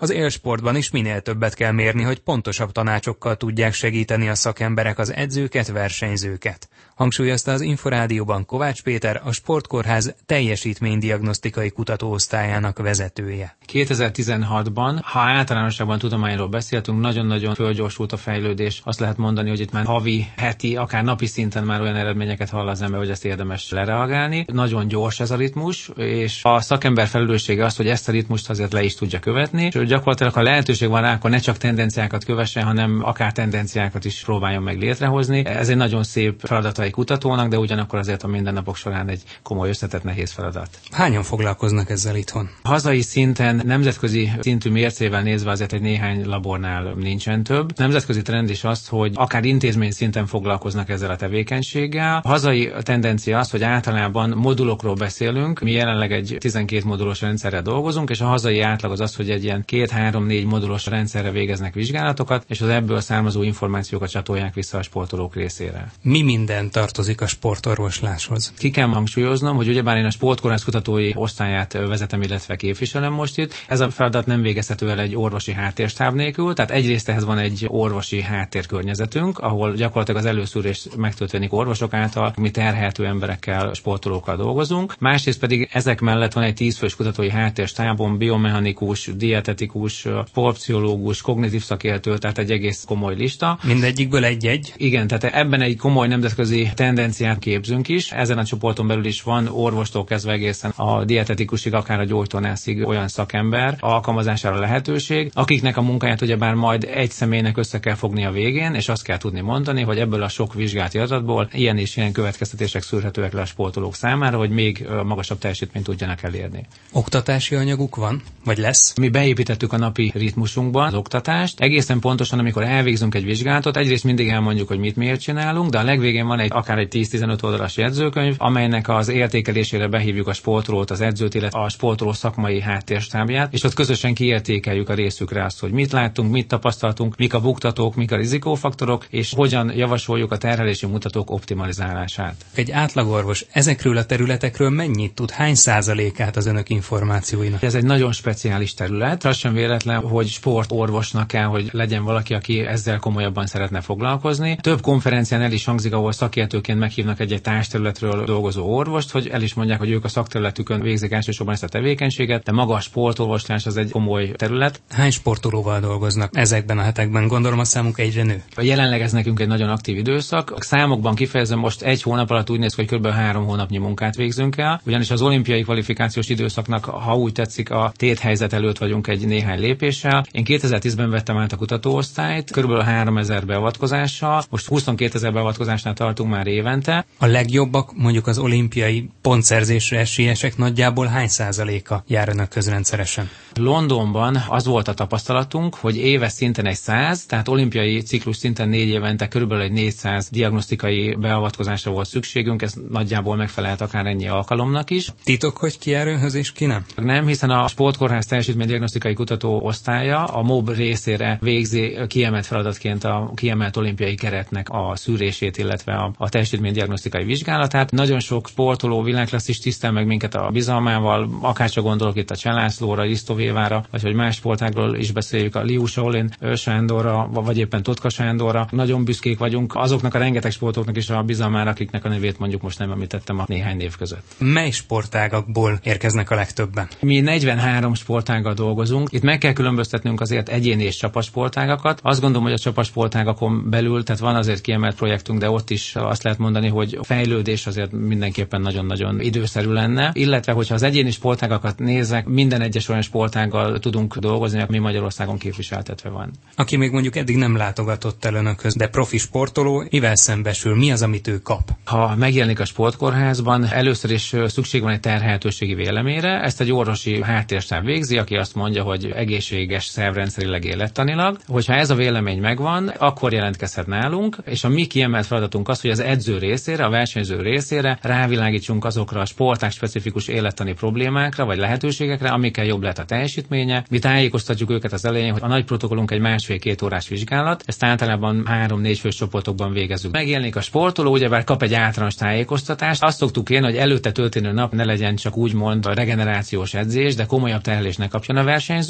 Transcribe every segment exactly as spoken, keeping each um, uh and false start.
Az élsportban is minél többet kell mérni, hogy pontosabb tanácsokkal tudják segíteni a szakemberek az edzőket, versenyzőket. Hangsúlyozta az Inforádióban Kovács Péter, a Sportkórház teljesítménydiagnosztikai kutatóosztályának vezetője. kétezer-tizenhatban, ha általánosságban tudományról beszéltünk, nagyon-nagyon fölgyorsult a fejlődés. Azt lehet mondani, hogy itt már havi, heti, akár napi szinten már olyan eredményeket hall az ember, hogy ezt érdemes lereagálni. Nagyon gyors ez a ritmus, és a szakember felelőssége az, hogy ezt a ritmust azért le is tudja követni. És gyakorlatilag, ha lehetőség van rá, akkor ne csak tendenciákat kövessen, hanem akár tendenciákat is próbáljon meg létrehozni. Ez egy nagyon szép feladatai kutatónak, de ugyanakkor azért a mindennapok során egy komoly, összetett, nehéz feladat. Hányan foglalkoznak ezzel itthon? Hazai szinten, nemzetközi szintű mércével nézve azért egy néhány labornál nincsen több. Nemzetközi trend is az, hogy akár intézmény szinten foglalkoznak ezzel a tevékenységgel. A hazai tendencia az, hogy általában modulokról beszélünk. Mi jelenleg egy tizenkét modulos rendszerrel dolgozunk, és a hazai átlag az az, hogy egy ilyen két-három-négy modulos rendszerre végeznek vizsgálatokat, és az ebből származó információkat csatolják vissza a sportolók részére. Mi minden tartozik a sportorvosláshoz? Ki kell hangsúlyoznom, hogy ugyebár én a Sportkórház kutatói osztályát vezetem, illetve képviselem most itt. Ez a feladat nem végezhető el egy orvosi háttérstáb nélkül, tehát egyrészt ehhez van egy orvosi háttérkörnyezetünk, ahol gyakorlatilag az előszűrés megtörténik orvosok által, mi terhelhető emberekkel, sportolókkal dolgozunk. Másrészt pedig ezek mellett van egy tízfős kutatói háttérstábon biomechanikus, dietetikus, sportpszichológus, kognitív szakértő, tehát egy egész komoly lista. Mindegyikből egy-egy? Igen, tehát ebben egy komoly nemzetközi tendenciát képzünk is. Ezen a csoporton belül is van orvostól kezdve egészen a dietetikusig, akár a gyógytornászig olyan szakember alkalmazására lehetőség, akiknek a munkáját ugyebár majd egy személynek össze kell fogni a végén, és azt kell tudni mondani, hogy ebből a sok vizsgálati adatból ilyen és ilyen következtetések szűrhetőek le a sportolók számára, hogy még magasabb teljesítményt tudjanak elérni. Oktatási anyaguk van? Vagy lesz? Mi beépítettük a napi ritmusunkban az oktatást. Egészen pontosan, amikor elvégzünk egy vizsgálatot, egyrészt mindig elmondjuk, hogy mit miért csinálunk, de a legvégén van egy akár egy tíz-tizenöt oldalas jegyzőkönyv, amelynek az értékelésére behívjuk a sportolót, az edzőt, illetve a sportoló szakmai háttérstábját, és ott közösen kiértékeljük a részükre azt, hogy mit láttunk, mit tapasztaltunk, mik a buktatók, mik a rizikófaktorok, és hogyan javasoljuk a terhelési mutatók optimalizálását. Egy átlagorvos ezekről a területekről mennyit tud, hány százalékát az önök információinak? Ez egy nagyon speciális terület. Az sem véletlen, hogy sportorvosnak kell, hogy legyen valaki, aki ezzel komolyabban szeretne foglalkozni. Több konferencián el is hangzik, ahol szakértőként meghívnak egy-egy társterületről dolgozó orvost, hogy el is mondják, hogy ők a szakterületükön végzik elsősorban ezt a tevékenységet, de maga a sportorvoslás az egy komoly terület. Hány sportolóval dolgoznak ezekben a hetekben? Gondolom a számuk egyre nő. Jelenleg ez nekünk egy nagyon aktív időszak. A számokban kifejezem, most egy hónap alatt úgy néz ki, hogy kb. három hónapnyi munkát végzünk el, ugyanis az olimpiai kvalifikációs időszaknak, ha úgy tetszik, a téthelyzet előtt vagyunk egy néhány lépéssel. Én kétezer-tízben vettem át a kutatóosztályt, kb. háromezer beavatkozással, most huszonkétezer beavatkozásnál tartunk már évente. A legjobbak, mondjuk az olimpiai pontszerzésre esélyesek nagyjából hány százaléka jár önökhöz rendszeresen? Londonban az volt a tapasztalatunk, hogy éves szinten egy száz, tehát olimpiai ciklus szinten négy évente körülbelül egy négyszáz diagnosztikai beavatkozásra volt szükségünk, ez nagyjából megfelelt akár ennyi alkalomnak is. Titok, hogy ki jár önhöz és ki nem? Nem, hiszen a Sportkórház teljesítménydiagnosztikai kutató osztálya a MOB részére végzi kiemelt feladatként a kiemelt olimpiai keretnek a szűrését, illetve a, a teljesítménydiagnosztikai vizsgálatát. Nagyon sok sportoló világklasszis tisztel meg minket a bizalmával, akárcsak gondolok itt a Cselászlóra, Isztovévára, vagy hogy más sportágról is beszéljük, a Liu Shaolin Sándorra, vagy éppen Totka Sándorra. Nagyon büszkék vagyunk azoknak a rengeteg sportoknak is a bizalmára, akiknek a nevét mondjuk most nem említettem a néhány név között. Mely sportágakból érkeznek a legtöbben? Mi negyvenhárom sportággal dolgozunk. Itt meg kell különböztetnünk azért egyéni és csapatsportágakat. Azt gondolom, hogy a csapatsportágakon belül, tehát van azért kiemelt projektünk, de ott is azt lehet mondani, hogy a fejlődés azért mindenképpen nagyon-nagyon időszerű lenne. Illetve, hogyha az egyéni sportágakat nézek, minden egyes olyan sportággal tudunk dolgozni, ami Magyarországon képviseltetve van. Aki még mondjuk eddig nem látogatott el önökhöz, de profi sportoló, mivel szembesül, mi az, amit ő kap? Ha megjelenik a sportkórházban, először is szükség van egy terhelhetőségi véleményre. Ezt egy orvosi háttérstáb végzi, aki azt mondja, hogy egészséges szervrendszerileg, élettanilag. Hogyha ez a vélemény megvan, akkor jelentkezhet nálunk, és a mi kiemelt feladatunk az, hogy az edző részére, a versenyző részére rávilágítsunk azokra a sportág specifikus élettani problémákra vagy lehetőségekre, amikkel jobb lehet a teljesítménye. Mi tájékoztatjuk őket az elején, hogy a nagy protokollunk egy másfél-két órás vizsgálat, ezt általában három-négy fős csoportokban végezzük. Megjelenik a sportoló, ugyebár kap egy általános tájékoztatást. Azt szoktuk kérni, hogy előtte történő nap ne legyen csak úgymond a regenerációs edzés, de komolyabb terhelést ne kapjon a versenyző.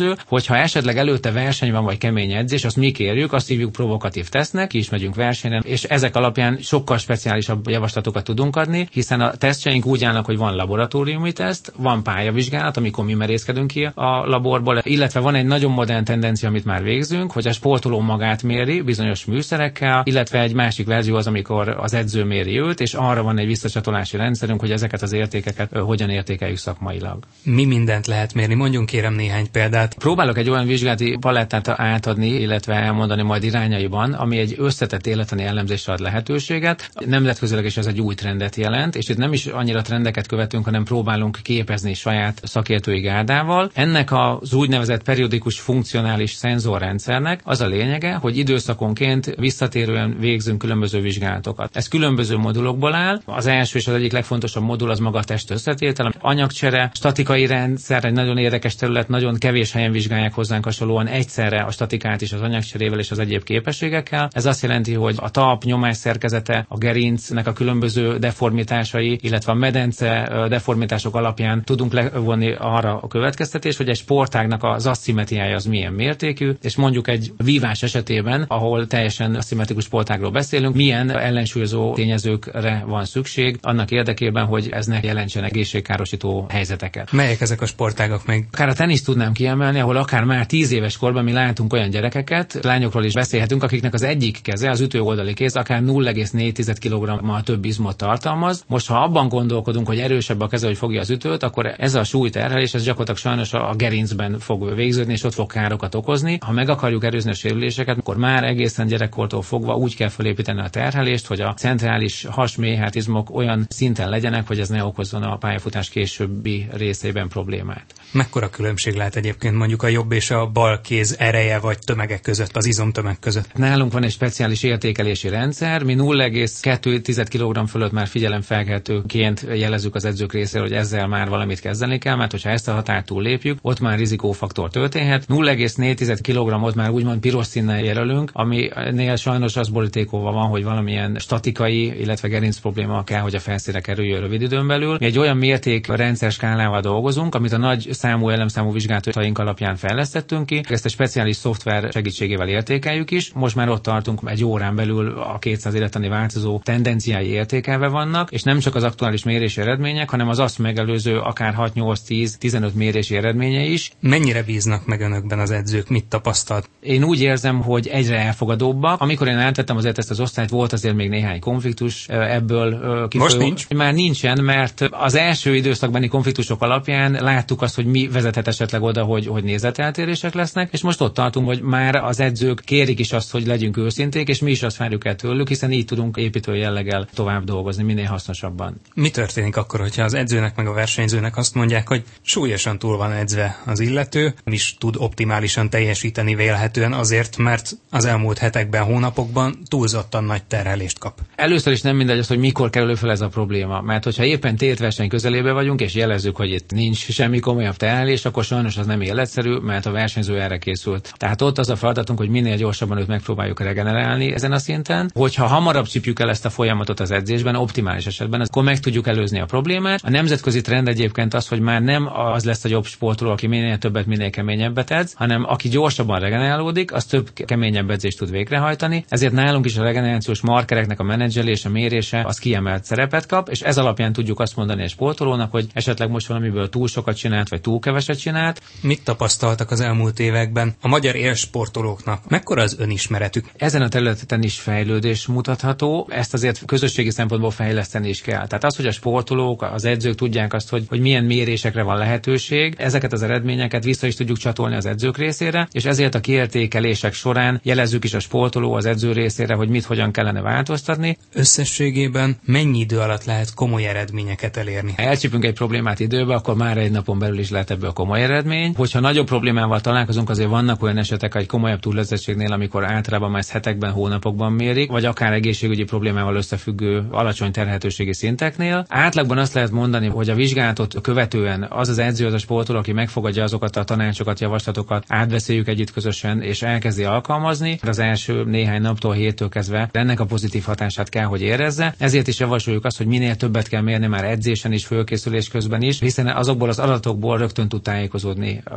különböző, hogyha esetleg előtte verseny van vagy kemény edzés, azt mi kérjük, azt hívjuk provokatív tesztnek, ki is megyünk versenyen, és ezek alapján sokkal speciálisabb javaslatokat tudunk adni, hiszen a tesztjeink úgy állnak, hogy van laboratóriumi teszt, van pályavizsgálat, amikor mi merészkedünk ki a laborból, illetve van egy nagyon modern tendencia, amit már végzünk, hogy a sportoló magát méri bizonyos műszerekkel, illetve egy másik verzió az, amikor az edző méri őt, és arra van egy visszacsatolási rendszerünk, hogy ezeket az értékeket hogyan értékeljük szakmailag. Mi mindent lehet mérni? Mondjunk kérem néhány példát. Próbálok egy olyan vizsgálati palettát átadni, illetve elmondani majd irányaiban, ami egy összetett élettani elemzésre ad lehetőséget. Nemzetközileg is ez egy új trendet jelent, és itt nem is annyira trendeket követünk, hanem próbálunk képezni saját szakértői gárdával. Ennek az úgynevezett periodikus funkcionális szenzorrendszernek az a lényege, hogy időszakonként visszatérően végzünk különböző vizsgálatokat. Ez különböző modulokból áll. Az első és az egyik legfontosabb modul az maga a test összetétel, anyagcsere, statikai rendszer, egy nagyon érdekes terület, nagyon kevés helyen vizsgálják hozzánk hasonlóan egyszerre a statikát is az anyagcserével és az egyéb képességekkel. Ez azt jelenti, hogy a talp nyomás szerkezete, a gerincnek a különböző deformitásai, illetve a medence deformitások alapján tudunk levonni arra a következtetést, hogy egy sportágnak az aszimmetriája az milyen mértékű, és mondjuk egy vívás esetében, ahol teljesen aszimmetrikus sportágról beszélünk, milyen ellensúlyozó tényezőkre van szükség annak érdekében, hogy ez ne jelentsen egészségkárosító helyzeteket. Melyek ezek a sportágak még? Akár a teniszt tudnám kiemelni, ahol akár már tíz éves korban mi látunk olyan gyerekeket, lányokról is beszélhetünk, akiknek az egyik keze, az ütő oldali kéz akár nulla egész négy kilogrammal több izmot tartalmaz. Most ha abban gondolkodunk, hogy erősebb a keze, hogy fogja az ütőt, akkor ez a súlyterhelés, ez gyakorlatilag sajnos a gerincben fog végződni, és ott fog károkat okozni. Ha meg akarjuk erőzni a sérüléseket, akkor már egészen gyerekkortól fogva úgy kell felépíteni a terhelést, hogy a centrális has-méhátizmok olyan szinten legyenek, hogy ez ne okozzon a pályafutás későbbi részében problémát. Mekkora különbség lehet egyébként mondjuk a jobb és a bal kéz ereje vagy tömegek között, az izomtömeg között? Nálunk van egy speciális értékelési rendszer, mi nulla egész kettő kilogramm fölött már figyelemfelkeltőként jelezzük az edzők részéről, hogy ezzel már valamit kezdeni kell, mert hogyha ezt a határt túllépjük, ott már rizikófaktor történhet. nulla egész négy kilogrammot már úgymond piros színnel jelölünk, aminél sajnos az borítékolva van, hogy valamilyen statikai, illetve gerinc probléma kell, hogy a felszínre kerüljön rövid időn belül. Mi egy olyan mérték rendszer skálával dolgozunk, amit a nagy számú elemszámú vizsgálataink alapján fejlesztettünk ki. Ezt egy speciális szoftver segítségével értékeljük is. Most már ott tartunk, egy órán belül a kétszáz élettani változó tendenciái értékelve vannak, és nem csak az aktuális mérési eredmények, hanem az azt megelőző akár hat, nyolc, tíz, tizenöt mérési eredménye is. Mennyire bíznak meg önökben az edzők? Mit tapasztalt? Én úgy érzem, hogy egyre elfogadóbbak. Amikor én átvettem azért ezt az osztályt, volt azért még néhány konfliktus ebből kifolyó. Most nincs? Már nincsen, mert az első időszakbeni konfliktusok alapján láttuk azt, hogy mi vezethet esetleg oda, hogy, hogy nézeteltérések lesznek, és most ott tartunk, hogy már az edzők kérik is azt, hogy legyünk őszinték, és mi is azt várjuk el tőlük, hiszen így tudunk építő jelleggel tovább dolgozni, minél hasznosabban. Mi történik akkor, hogyha az edzőnek meg a versenyzőnek azt mondják, hogy súlyosan túl van edzve az illető, nem is tud optimálisan teljesíteni vélhetően azért, mert az elmúlt hetekben, hónapokban túlzottan nagy terhelést kap? Először is nem mindegy az, hogy mikor kerül fel ez a probléma, mert hogyha éppen tétverseny közelébe vagyunk, és jelezzük, hogy itt nincs semmi komolyabb terhelés, akkor sajnos az nem életszerű, mert a versenyző erre készült. Tehát ott az a feladatunk, hogy minél gyorsabban őt megpróbáljuk regenerálni ezen a szinten, hogyha hamarabb csípjük el ezt a folyamatot az edzésben, optimális esetben, akkor meg tudjuk előzni a problémát. A nemzetközi trend egyébként az, hogy már nem az lesz a jobb sportoló, aki minél többet, minél keményebbet edz, hanem aki gyorsabban regenerálódik, az több keményebb edzést tud végrehajtani. Ezért nálunk is a regenerációs markereknek a menedzselése, mérése az kiemelt szerepet kap, és ez alapján tudjuk azt mondani a sportolónak, hogy esetleg most valamiből túl sokat csinált, vagy túl keveset csinált. Mit tapasztaltak az elmúlt években a magyar élsportolóknak? Mekkora az önismeretük? Ezen a területen is fejlődés mutatható, ezt azért közösségi szempontból fejleszteni is kell. Tehát az, hogy a sportolók, az edzők tudják azt, hogy, hogy milyen mérésekre van lehetőség, ezeket az eredményeket vissza is tudjuk csatolni az edzők részére, és ezért a kiértékelések során jelezzük is a sportoló az edző részére, hogy mit hogyan kellene változtatni. Összességében mennyi idő alatt lehet komoly eredményeket elérni? Ha elcsípünk egy problémát időbe, akkor már egy napon belül is lehet ebből komoly eredmény. Hogyha nagyobb problémával találkozunk, azért vannak olyan esetek, egy komolyabb túledzésénél, amikor általában már hetekben, hónapokban mérik, vagy akár egészségügyi problémával összefüggő alacsony terhelhetőségi szinteknél. Átlagban azt lehet mondani, hogy a vizsgálatot követően az az edző, az a sportoló, aki megfogadja azokat a tanácsokat, javaslatokat, átbeszéljük együtt közösen és elkezdi alkalmazni, az első néhány naptól, héttől kezdve ennek a pozitív hatását kell, hogy érezze. Ezért is javasoljuk azt, hogy minél többet kell mérni már edzésen is, fölkészülés közben is, hiszen azokból az adatokból rögtön tud tájékozódni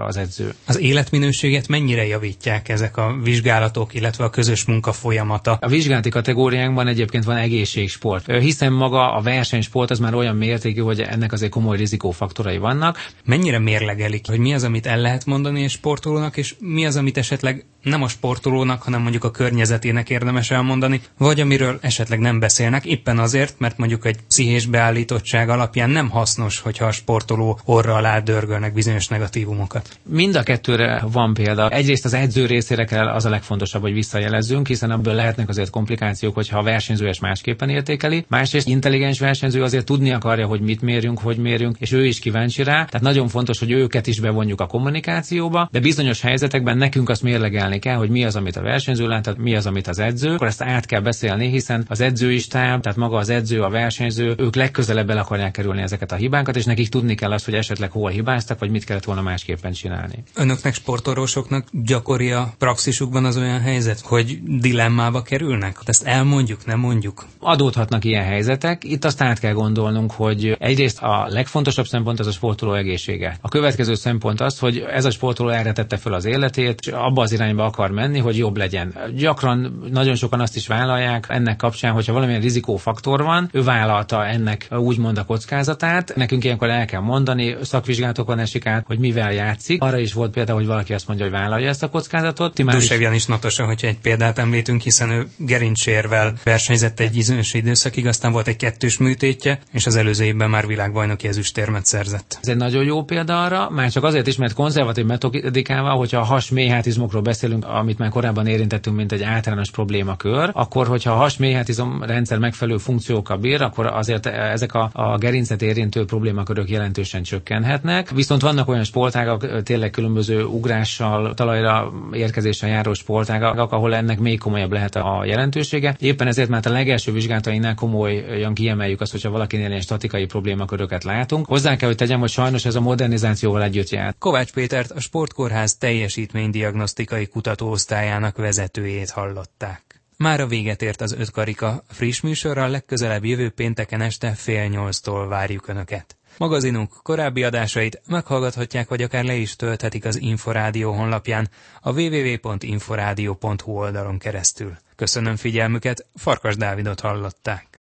az edző. Az életminőséget mennyire javítják ezek a vizsgálatok, illetve a közös munka folyamata? A vizsgálati kategóriánkban egyébként van egészségsport, hiszen maga a versenysport az már olyan mértékű, hogy ennek azért komoly rizikófaktorai vannak. Mennyire mérlegelik, hogy mi az, amit el lehet mondani egy sportolónak, és mi az, amit esetleg nem a sportolónak, hanem mondjuk a környezetének érdemes elmondani, vagy amiről esetleg nem beszélnek, éppen azért, mert mondjuk egy pszichés beállítottság alapján nem hasznos, hogyha a sportoló orra alá dörgölnek bizonyos negatívumokat. Mind a kettőre van példa. Egyrészt az edző részére kell az a legfontosabb, hogy visszajelezzünk, hiszen ebből lehetnek azért komplikációk, hogyha a versenyző ezt másképpen értékeli. Másrészt intelligens versenyző azért tudni akarja, hogy mit mérjünk, hogy mérjünk, és ő is kíváncsi rá. Tehát nagyon fontos, hogy őket is bevonjuk a kommunikációba, de bizonyos helyzetekben nekünk azt mérlegelni kell, hogy mi az, amit a versenyző lát, tehát mi az, amit az edző. Akkor ezt át kell beszélni, hiszen az edző is táv, tehát maga az edző, a versenyző, ők legközelebb el akarják kerülni ezeket a hibákat, és nekik tudni kell azt, hogy esetleg hol hibáztak, vagy mit kellett volna másképpen csinálni. Önöknek, sportorvosoknak gyakori a praxisukban az olyan helyzet, hogy dilemmába kerülnek? Ezt elmondjuk, nem mondjuk? Adódhatnak ilyen helyzetek. Itt azt át kell gondolnunk, hogy egyrészt a legfontosabb szempont az a sportoló egészsége. A következő szempont az, hogy ez a sportoló erre tette föl az életét, és abba az irányba akar menni, hogy jobb legyen. Gyakran nagyon sokan azt is vállalják ennek kapcsán, hogyha valamilyen rizikófaktor van, ő vállalta ennek úgymond a kockázatát. Nekünk ilyenkor el kell mondani, szakvizsgálatokon esik át, hogy mivel játszik. Arra is volt példa, hogy valaki azt mondja, hogy vállalja ezt a kockázatot. Dussev Janis Natosa, hogyha egy példát említünk, hiszen ő gerincsérvel versenyzett egy bizonyos időszakig, aztán volt egy kettős műtétje, és az előző évben már világbajnoki ezüstérmet szerzett. Ez egy nagyon jó példa arra, már csak azért is, mert konzervatív metodikával, hogyha a has mélyhátizmokról beszélünk, amit már korábban érintettünk, mint egy általános problémakör, akkor, hogyha a has mélyhátizom rendszer megfelelő funkciókkal bír, akkor azért ezek a, a gerincet érintő problémakörök jelentősen csökkenhetnek. Viszont vannak olyan sportágak, tényleg különböző ugrással, talajra érkezéssel járó sportágak, ahol ennek még komolyabb lehet a jelentősége. Éppen ezért már a legelső vizsgálatainknál komolyan kiemeljük azt, hogyha valakinél ilyen statikai problémaköröket látunk. Hozzá kell, hogy tegyem, hogy sajnos ez a modernizációval együtt jár. Kovács Pétert, a Sportkórház teljesítménydiagnosztikai kutatóosztályának vezetőjét hallották. Mára véget ért az Öt Karika friss műsorral, legközelebb jövő pénteken este fél nyolctól várjuk Önöket. Magazinunk korábbi adásait meghallgathatják, vagy akár le is tölthetik az Inforádió honlapján, a double-u double-u double-u pont inforádió pont hu oldalon keresztül. Köszönöm figyelmüket, Farkas Dávidot hallották.